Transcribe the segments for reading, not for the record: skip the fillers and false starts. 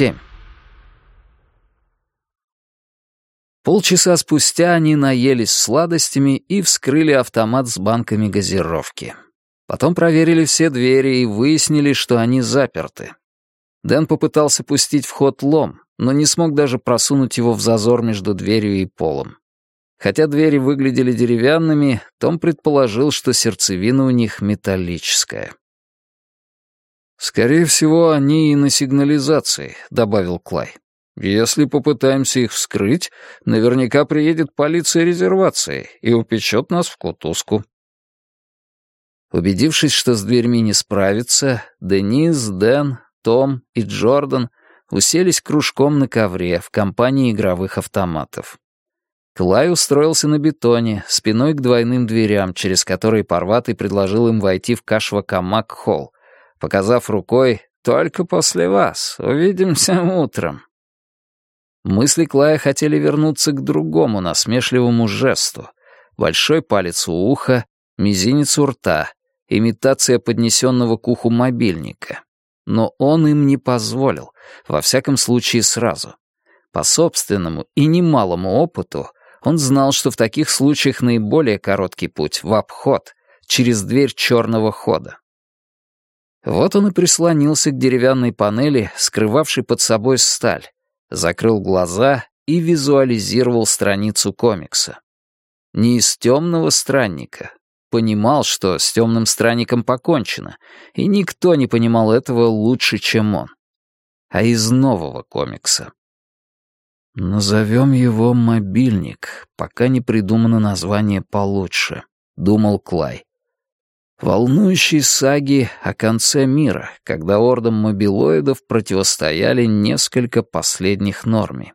7. Полчаса спустя они наелись сладостями и вскрыли автомат с банками газировки. Потом проверили все двери и выяснили, что они заперты. Дэн попытался пустить в ход лом, но не смог даже просунуть его в зазор между дверью и полом. Хотя двери выглядели деревянными, Том предположил, что сердцевина у них металлическая. «Скорее всего, они и на сигнализации», — добавил Клай. «Если попытаемся их вскрыть, наверняка приедет полиция резервации и упечет нас в кутузку». Убедившись, что с дверьми не справиться, Денис, Дэн, Том и Джордан уселись кружком на ковре в компании игровых автоматов. Клай устроился на бетоне, спиной к двойным дверям, через которые Парватый предложил им войти в Кашвакамак-холл, показав рукой «Только после вас, увидимся утром». Мысли Клая хотели вернуться к другому насмешливому жесту. Большой палец у уха, мизинец у рта, имитация поднесенного к уху мобильника. Но он им не позволил, во всяком случае сразу. По собственному и немалому опыту он знал, что в таких случаях наиболее короткий путь — в обход, через дверь черного хода. Вот он и прислонился к деревянной панели, скрывавшей под собой сталь, закрыл глаза и визуализировал страницу комикса. Не из «Темного странника». Понимал, что с «Темным странником» покончено, и никто не понимал этого лучше, чем он. А из нового комикса. «Назовем его «Мобильник», пока не придумано название получше», — думал Клай. Волнующие саги о конце мира, когда ордам мобилоидов противостояли несколько последних норми.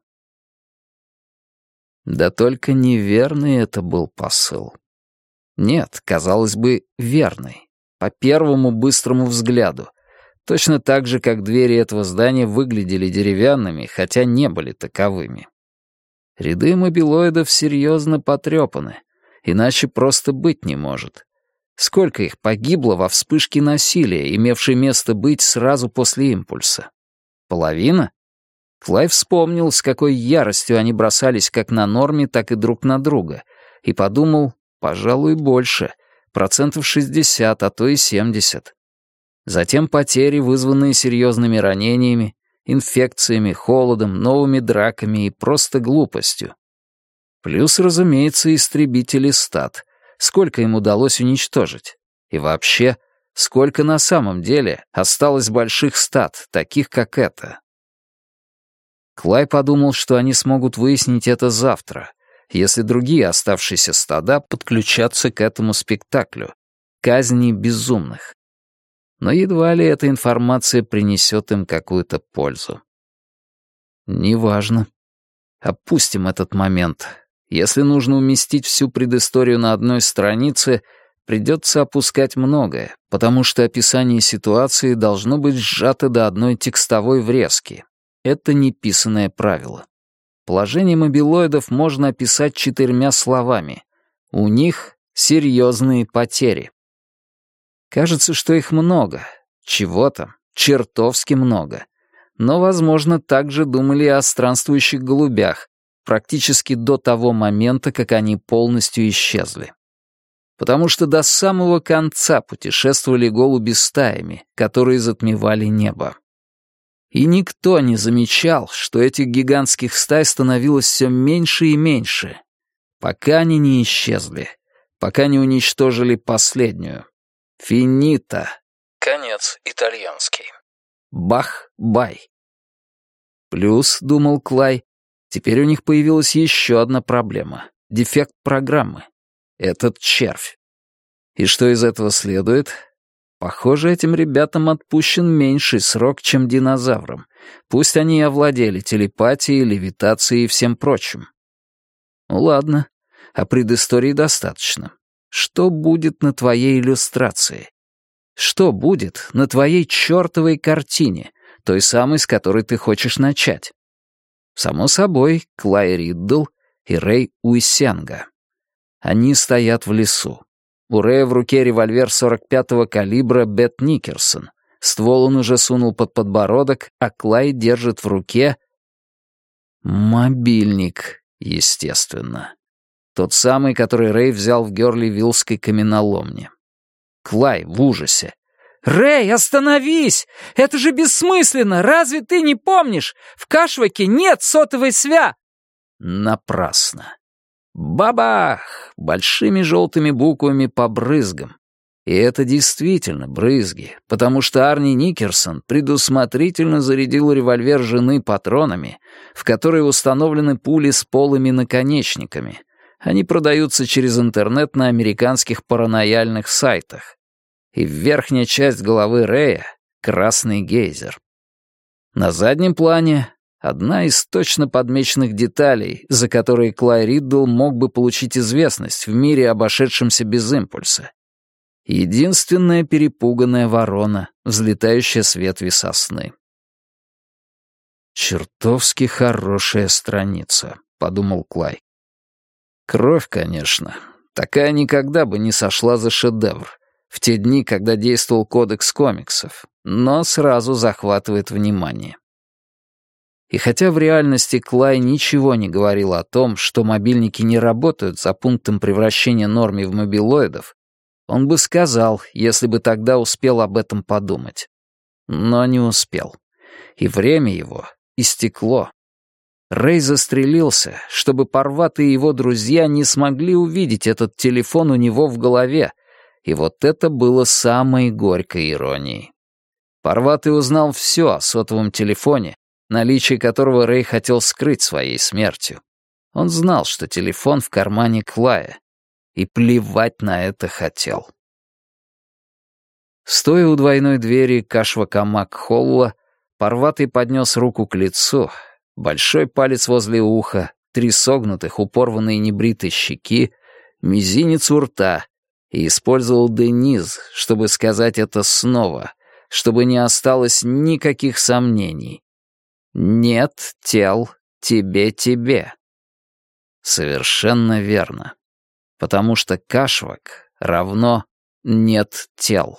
Да только неверный это был посыл. Нет, казалось бы, верный. По первому быстрому взгляду. Точно так же, как двери этого здания выглядели деревянными, хотя не были таковыми. Ряды мобилоидов серьезно потрепаны, иначе просто быть не может. Сколько их погибло во вспышке насилия, имевшей место быть сразу после импульса? Половина? Клай вспомнил, с какой яростью они бросались как на норме, так и друг на друга, и подумал, пожалуй, больше, 60%, а то и 70%. Затем потери, вызванные серьезными ранениями, инфекциями, холодом, новыми драками и просто глупостью. Плюс, разумеется, истребители стат. Сколько им удалось уничтожить? И вообще, сколько на самом деле осталось больших стат, таких как это? Клай подумал, что они смогут выяснить это завтра, если другие оставшиеся стада подключатся к этому спектаклю — казни безумных. Но едва ли эта информация принесет им какую-то пользу. Неважно. Опустим этот момент. Если нужно уместить всю предысторию на одной странице, придется опускать многое, потому что описание ситуации должно быть сжато до одной текстовой врезки. Это неписанное правило. Положение мобилоидов можно описать 4 словами. У них серьезные потери. Кажется, что их много. Чего там? Чертовски много. Но, возможно, так же думали и о странствующих голубях, практически до того момента, как они полностью исчезли. Потому что до самого конца путешествовали голуби стаями, которые затмевали небо. И никто не замечал, что этих гигантских стай становилось все меньше и меньше, пока они не исчезли, пока не уничтожили последнюю. Финита. Конец итальянский. Бах-бай. Плюс, думал Клай, теперь у них появилась еще одна проблема — дефект программы. Этот червь. И что из этого следует? Похоже, этим ребятам отпущен меньший срок, чем динозаврам. Пусть они и овладели телепатией, левитацией и всем прочим. Ну ладно, а предыстории достаточно. Что будет на твоей иллюстрации? Что будет на твоей чертовой картине, той самой, с которой ты хочешь начать? Само собой, Клай Риддл и Рэй Уисенга. Они стоят в лесу. У Рэя в руке револьвер 45-го калибра Бет Никерсон, Ствол он уже сунул под подбородок, а Клай держит в руке... Мобильник, естественно. Тот самый, который Рэй взял в Гёрли-Виллской каменоломне. Клай в ужасе. «Рэй, остановись! Это же бессмысленно! Разве ты не помнишь? В Кашваке нет сотовой Напрасно. Бабах! Большими желтыми буквами по брызгам. И это действительно брызги, потому что Арни Никерсон предусмотрительно зарядил револьвер жены патронами, в которые установлены пули с полыми наконечниками. Они продаются через интернет на американских паранояльных сайтах. И верхняя часть головы Рэя — красный гейзер. На заднем плане — одна из точно подмеченных деталей, за которые Клай Риддл мог бы получить известность в мире, обошедшемся без импульса. Единственная перепуганная ворона, взлетающая с ветви сосны. «Чертовски хорошая страница», — подумал Клай. Кровь, конечно. Такая никогда бы не сошла за шедевр. В те дни, когда действовал кодекс комиксов, но сразу захватывает внимание. И хотя в реальности Клай ничего не говорил о том, что мобильники не работают за пунктом превращения норми в мобилоидов, он бы сказал, если бы тогда успел об этом подумать. Но не успел. И время его истекло. Рэй застрелился, чтобы Парваты и его друзья не смогли увидеть этот телефон у него в голове, и вот это было самой горькой иронией. Парваты узнал все о сотовом телефоне, наличие которого Рэй хотел скрыть своей смертью. Он знал, что телефон в кармане Клая, и плевать на это хотел. Стоя у двойной двери Кашвакамак-Холла, Парватый поднес руку к лицу, большой палец возле уха, 3 согнутых у порванной небритой щеки, мизинец у рта, и использовал Дениз, чтобы сказать это снова, чтобы не осталось никаких сомнений. «Нет тел тебе». Совершенно верно. Потому что Кашвак равно «нет тел».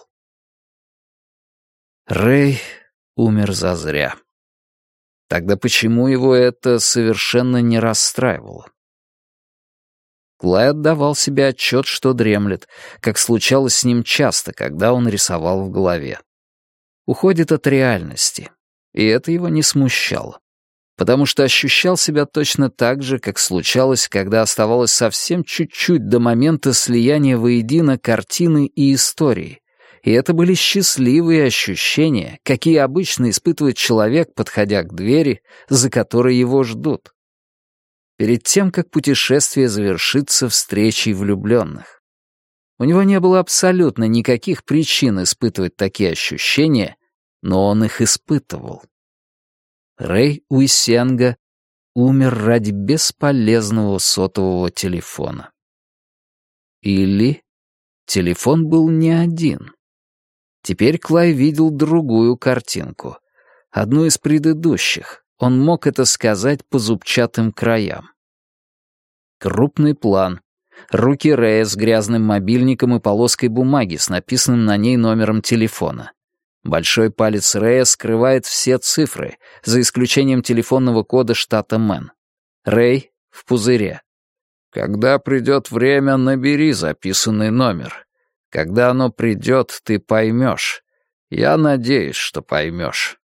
Рэй умер зазря. Тогда почему его это совершенно не расстраивало? Клай отдавал себе отчет, что дремлет, как случалось с ним часто, когда он рисовал в голове. Уходит от реальности, и это его не смущало, потому что ощущал себя точно так же, как случалось, когда оставалось совсем чуть-чуть до момента слияния воедино картины и истории, и это были счастливые ощущения, какие обычно испытывает человек, подходя к двери, за которой его ждут. Перед тем, как путешествие завершится встречей влюбленных. У него не было абсолютно никаких причин испытывать такие ощущения, но он их испытывал. Рэй Уисенга умер ради бесполезного сотового телефона. Или телефон был не один. Теперь Клай видел другую картинку, одну из предыдущих. Он мог это сказать по зубчатым краям. Крупный план. Руки Рэя с грязным мобильником и полоской бумаги с написанным на ней номером телефона. Большой палец Рэя скрывает все цифры, за исключением телефонного кода штата Мэн. Рэй в пузыре. «Когда придет время, набери записанный номер. Когда оно придет, ты поймешь. Я надеюсь, что поймешь».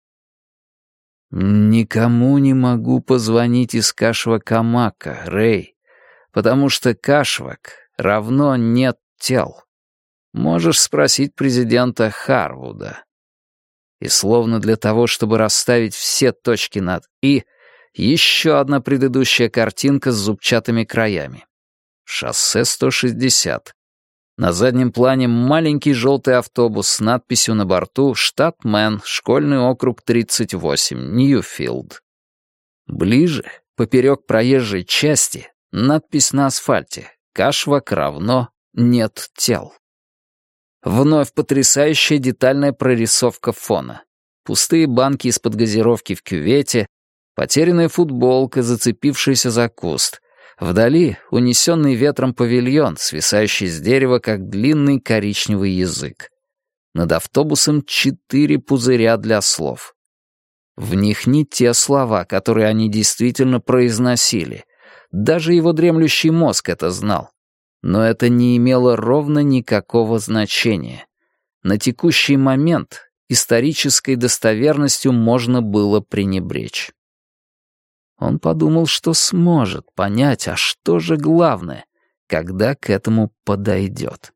«Никому не могу позвонить из Кашвакамака, Рэй, потому что Кашвак равно нет тел. Можешь спросить президента Харвуда». И словно для того, чтобы расставить все точки над «и», еще одна предыдущая картинка с зубчатыми краями. Шоссе 160. На заднем плане маленький желтый автобус с надписью на борту «Штат Мэн, школьный округ 38, Ньюфилд». Ближе, поперек проезжей части, надпись на асфальте «Кашвак равно нет тел». Вновь потрясающая детальная прорисовка фона. Пустые банки из-под газировки в кювете, потерянная футболка, зацепившаяся за куст. Вдали унесенный ветром павильон, свисающий с дерева, как длинный коричневый язык. Над автобусом 4 пузыря для слов. В них не те слова, которые они действительно произносили. Даже его дремлющий мозг это знал. Но это не имело ровно никакого значения. На текущий момент исторической достоверностью можно было пренебречь. Он подумал, что сможет понять, а что же главное, когда к этому подойдет.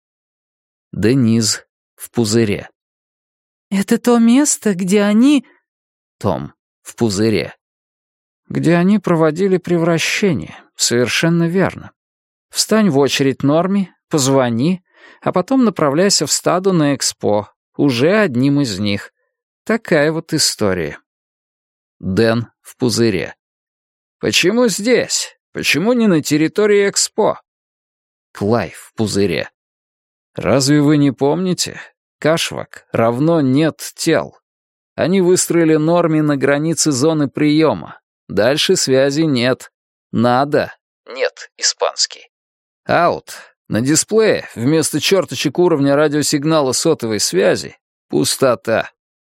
Дениз в пузыре. «Это то место, где они...» Том в пузыре. Где они проводили превращение. Совершенно верно. Встань в очередь Норми, позвони, а потом направляйся в стаду на Экспо, уже одним из них. Такая вот история. Дэн в пузыре. «Почему здесь? Почему не на территории Экспо?» Клай в пузыре. «Разве вы не помните? Кашвак равно нет тел. Они выстроили Норми на границе зоны приема. Дальше связи нет. Надо. Нет, испанский. Аут. На дисплее вместо черточек уровня радиосигнала сотовой связи пустота».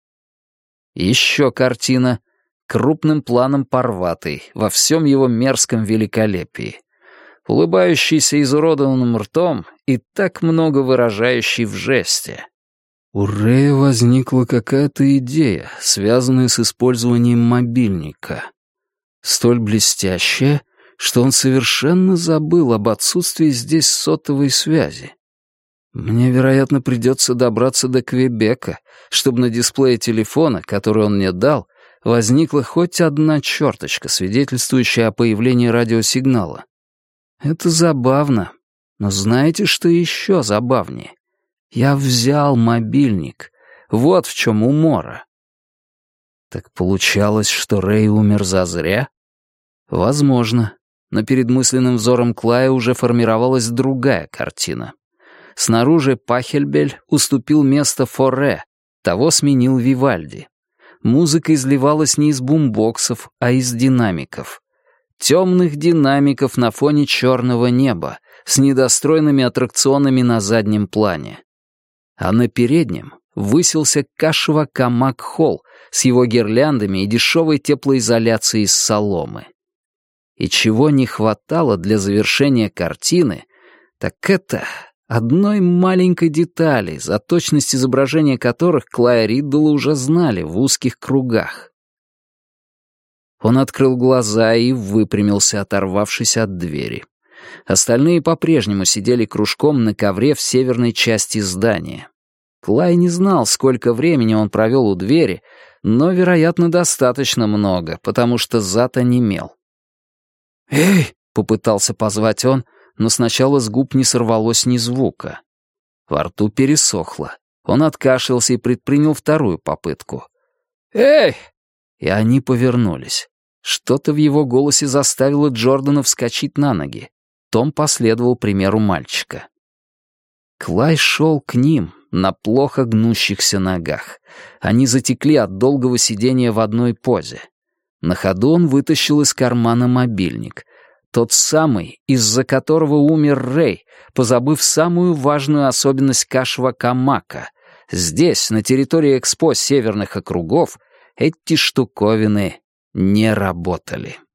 Еще картина. Крупным планом Парватый, во всем его мерзком великолепии. Улыбающийся изуродованным ртом и так много выражающий в жесте. У Рэя возникла какая-то идея, связанная с использованием мобильника. Столь блестящая, что он совершенно забыл об отсутствии здесь сотовой связи. Мне, вероятно, придется добраться до Квебека, чтобы на дисплее телефона, который он мне дал, возникла хоть одна черточка, свидетельствующая о появлении радиосигнала. Это забавно, но знаете, что еще забавнее? Я взял мобильник. Вот в чем умора. Так получалось, что Рэй умер зазря? Возможно, но перед мысленным взором Клая уже формировалась другая картина. Снаружи Пахельбель уступил место Форре, того сменил Вивальди. Музыка изливалась не из бумбоксов, а из динамиков. Темных динамиков на фоне черного неба, с недостроенными аттракционами на заднем плане. А на переднем высился Кашва-Камак-холл с его гирляндами и дешевой теплоизоляцией из соломы. И чего не хватало для завершения картины, так это одной маленькой детали, за точность изображения которых Клая Риддла уже знали в узких кругах. Он открыл глаза и выпрямился, оторвавшись от двери. Остальные по-прежнему сидели кружком на ковре в северной части здания. Клай не знал, сколько времени он провел у двери, но, вероятно, достаточно много, потому что зад онемел. «Эй!» — попытался позвать он, но сначала с губ не сорвалось ни звука. Во рту пересохло. Он откашлялся и предпринял вторую попытку. «Эй!» И они повернулись. Что-то в его голосе заставило Джордана вскочить на ноги. Том последовал примеру мальчика. Клай шел к ним на плохо гнущихся ногах. Они затекли от долгого сидения в одной позе. На ходу он вытащил из кармана мобильник. Тот самый, из-за которого умер Рэй, позабыв самую важную особенность Кашва-Камака. Здесь, на территории Экспо Северных округов, эти штуковины не работали.